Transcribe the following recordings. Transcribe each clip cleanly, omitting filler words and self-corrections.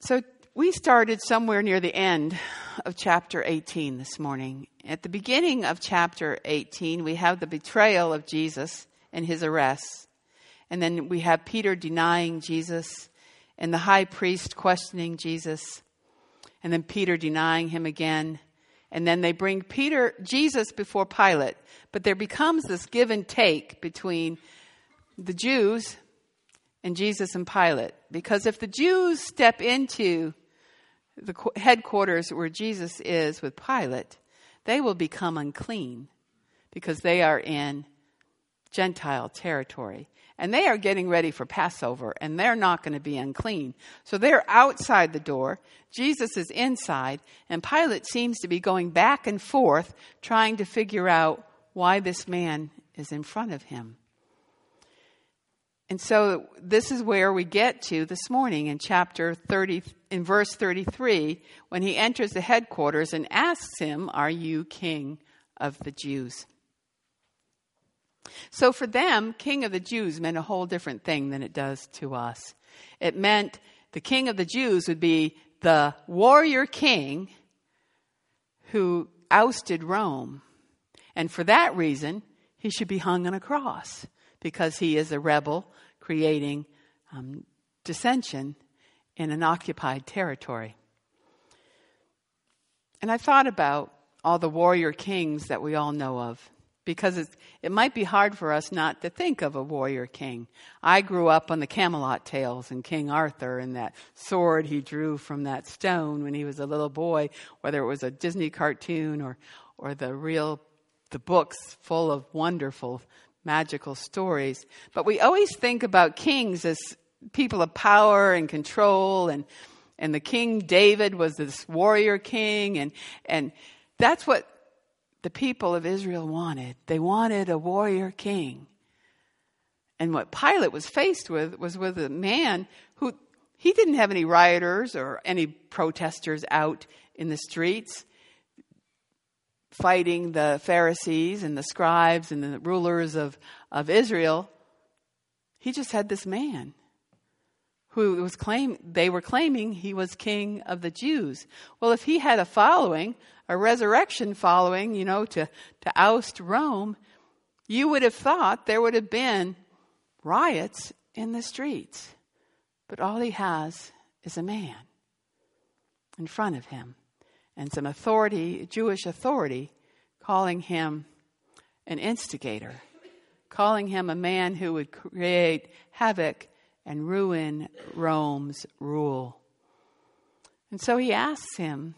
So we started somewhere near the end of chapter 18 this morning. At the beginning of chapter 18, we have the betrayal of Jesus and his arrest. And then we have Peter denying Jesus and the high priest questioning Jesus. And then Peter denying him again. And then they bring Jesus before Pilate. But there becomes this give and take between the Jews and Jesus and Pilate. Because if the Jews step into the headquarters where Jesus is with Pilate, they will become unclean because they are in Gentile territory. And they are getting ready for Passover, and they're not going to be unclean. So they're outside the door. Jesus is inside, and Pilate seems to be going back and forth trying to figure out why this man is in front of him. And so this is where we get to this morning in chapter 30, in verse 33, when he enters the headquarters and asks him, "Are you king of the Jews?" So for them, king of the Jews meant a whole different thing than it does to us. It meant the king of the Jews would be the warrior king who ousted Rome. And for that reason, he should be hung on a cross because he is a rebel creating dissension in an occupied territory. And I thought about all the warrior kings that we all know of, because it might be hard for us not to think of a warrior king. I grew up on the Camelot tales and King Arthur and that sword he drew from that stone when he was a little boy, whether it was a Disney cartoon or the books full of wonderful magical stories. But we always think about kings as people of power and control, and the King David was this warrior king, and that's what the people of Israel wanted. They wanted a warrior king. And what Pilate was faced with was with a man who, he didn't have any rioters or any protesters out in the streets fighting the Pharisees and the scribes and the rulers of Israel. He just had this man who they were claiming he was king of the Jews. Well, if he had a following, a resurrection following, to oust Rome, you would have thought there would have been riots in the streets. But all he has is a man in front of him and some authority, Jewish authority, calling him an instigator, calling him a man who would create havoc and ruin Rome's rule. And so he asks him,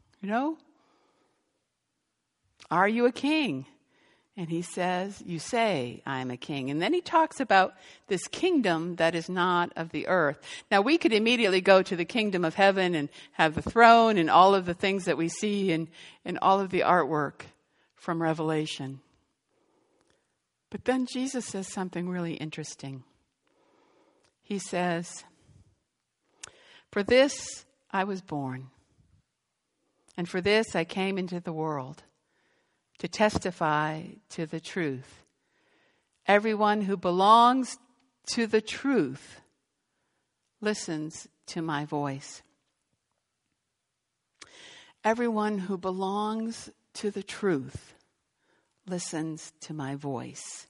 "Are you a king?" And he says, "You say I am a king." And then he talks about this kingdom that is not of the earth. Now, we could immediately go to the kingdom of heaven and have the throne and all of the things that we see in all of the artwork from Revelation. But then Jesus says something really interesting. He says, "For this I was born, and for this I came into the world, to testify to the truth. Everyone who belongs to the truth listens to my voice." Everyone who belongs to the truth listens to my voice.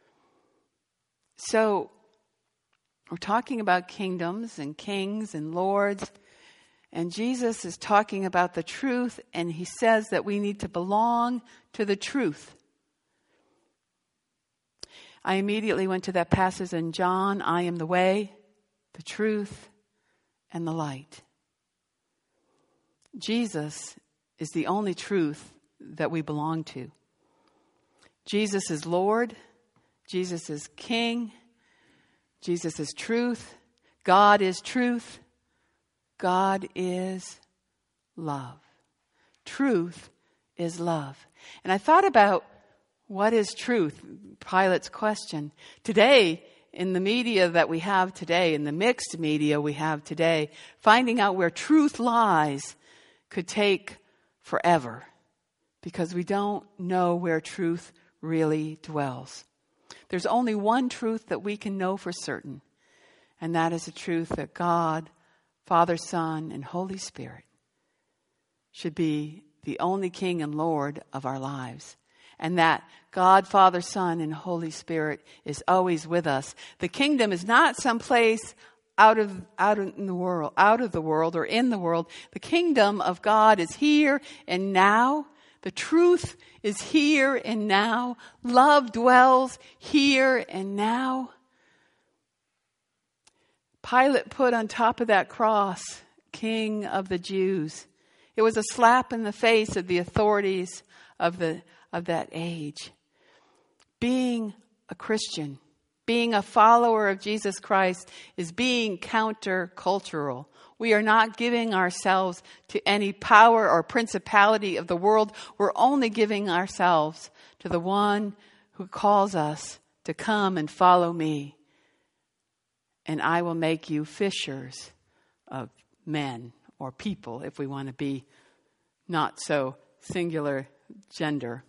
So, we're talking about kingdoms and kings and lords. And Jesus is talking about the truth, and he says that we need to belong to the truth. I immediately went to that passage in John, "I am the way, the truth, and the light." Jesus is the only truth that we belong to. Jesus is Lord. Jesus is King. Jesus is truth. God is truth. God is love. Truth is love. And I thought about what is truth, Pilate's question. Today, in the media that we have today, in the mixed media we have today, finding out where truth lies could take forever because we don't know where truth really dwells. There's only one truth that we can know for certain, and that is the truth that God Father, Son, and Holy Spirit should be the only King and Lord of our lives. And that God, Father, Son, and Holy Spirit is always with us. The kingdom is not someplace out of the world or in the world. The kingdom of God is here and now. The truth is here and now. Love dwells here and now. Pilate put on top of that cross, King of the Jews. It was a slap in the face of the authorities of that age. Being a Christian, being a follower of Jesus Christ is being countercultural. We are not giving ourselves to any power or principality of the world. We're only giving ourselves to the one who calls us to come and follow me. And I will make you fishers of men or people, if we want to be not so singular gender.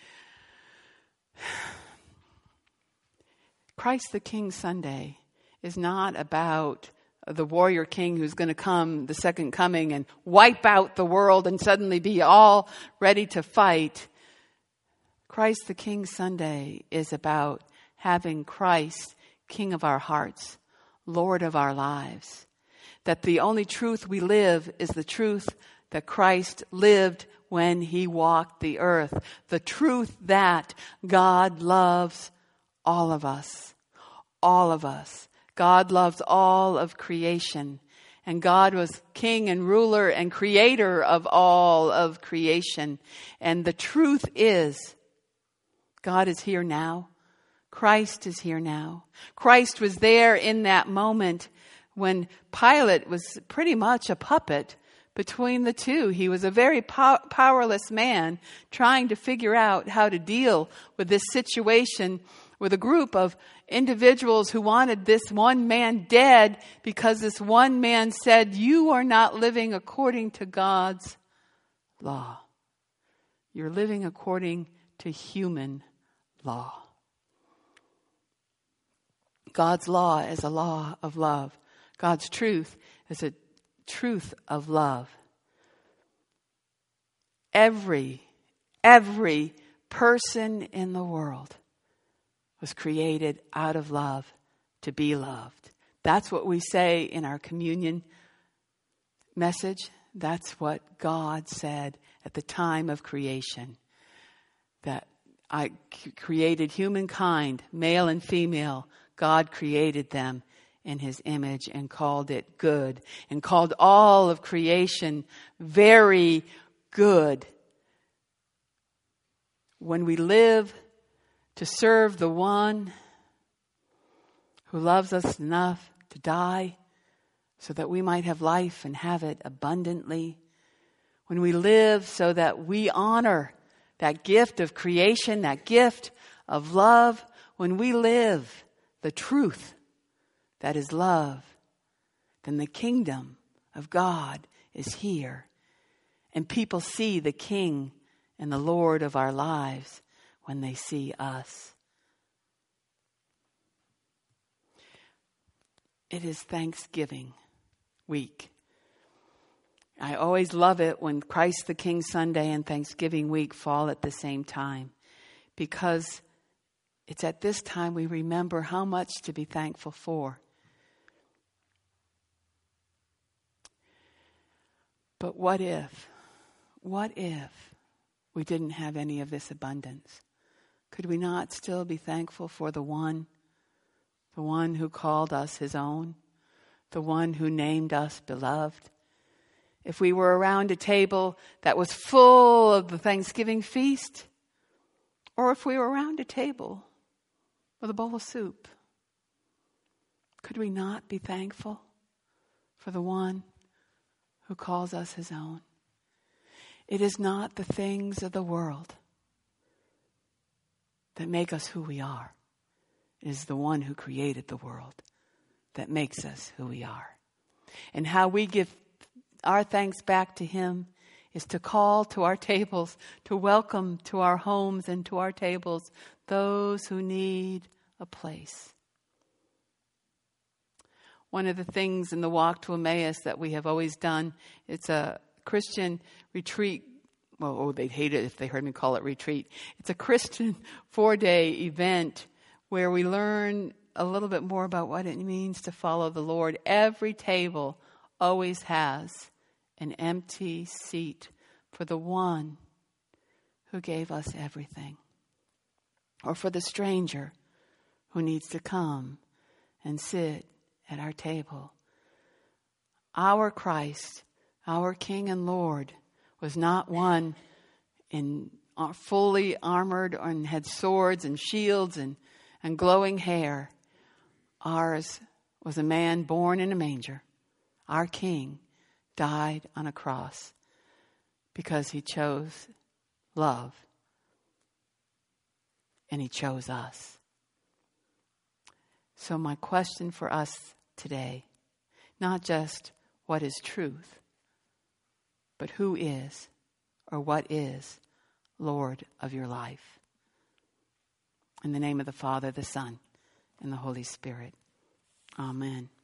Christ the King Sunday is not about the warrior king who's going to come, the second coming, and wipe out the world and suddenly be all ready to fight. Christ the King Sunday is about having Christ, King of our hearts, Lord of our lives. That the only truth we live is the truth that Christ lived when he walked the earth. The truth that God loves all of us. All of us. God loves all of creation. And God was king and ruler and creator of all of creation. And the truth is, God is here now. Christ is here now. Christ was there in that moment when Pilate was pretty much a puppet between the two. He was a very powerless man trying to figure out how to deal with this situation with a group of individuals who wanted this one man dead because this one man said, "You are not living according to God's law. You're living according to human law." God's law is a law of love. God's truth is a truth of love. Every person in the world was created out of love to be loved. That's what we say in our communion message. That's what God said at the time of creation. That I created humankind, male and female. God created them in his image and called it good, and called all of creation very good. When we live to serve the one who loves us enough to die so that we might have life and have it abundantly, when we live so that we honor that gift of creation, that gift of love, when we live the truth that is love, then the kingdom of God is here. And people see the King and the Lord of our lives when they see us. It is Thanksgiving week. I always love it when Christ the King Sunday and Thanksgiving week fall at the same time, because it's at this time we remember how much to be thankful for. But what if we didn't have any of this abundance? Could we not still be thankful for the one who called us his own, the one who named us beloved? If we were around a table that was full of the Thanksgiving feast, or if we were around a table with a bowl of soup, could we not be thankful for the one who calls us his own? It is not the things of the world that make us who we are. It is the one who created the world that makes us who we are. And how we give our thanks back to him is to call to our tables, to welcome to our homes and to our tables those who need a place. one of the things in the walk to Emmaus that we have always done. It's a Christian retreat. Well, they'd hate it if they heard me call it retreat. It's a Christian 4-day event where we learn a little bit more about what it means to follow the Lord. Every table always has an empty seat for the one who gave us everything, or for the stranger who needs to come and sit at our table. Our Christ, our King and Lord, was not one in fully armored and had swords and shields and glowing hair. Ours was a man born in a manger. Our King died on a cross because he chose love, and he chose us. So my question for us today, not just what is truth, but who is or what is Lord of your life? In the name of the Father, the Son, and the Holy Spirit. Amen.